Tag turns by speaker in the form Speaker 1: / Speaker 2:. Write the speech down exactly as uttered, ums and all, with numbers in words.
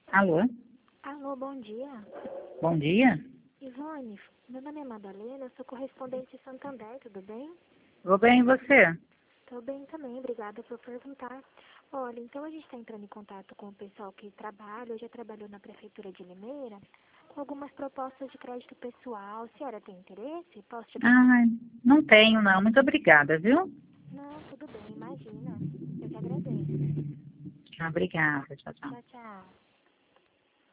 Speaker 1: Alô?
Speaker 2: Alô, bom dia.
Speaker 1: Bom dia.
Speaker 2: Ivone, meu nome é Madalena, eu sou correspondente de Santander, tudo bem?
Speaker 1: Vou bem, e você?
Speaker 2: Tô bem também, obrigada por perguntar. Olha, então a gente está entrando em contato com o pessoal que trabalha, ou já trabalhou na Prefeitura de Limeira, com algumas propostas de crédito pessoal. A senhora tem interesse? Posso te passar?
Speaker 1: Ai, não tenho não. Muito obrigada, viu?
Speaker 2: Não, tudo bem, imagina. Eu que agradeço.
Speaker 1: Obrigada. Tchau, tchau.
Speaker 2: Tchau, tchau.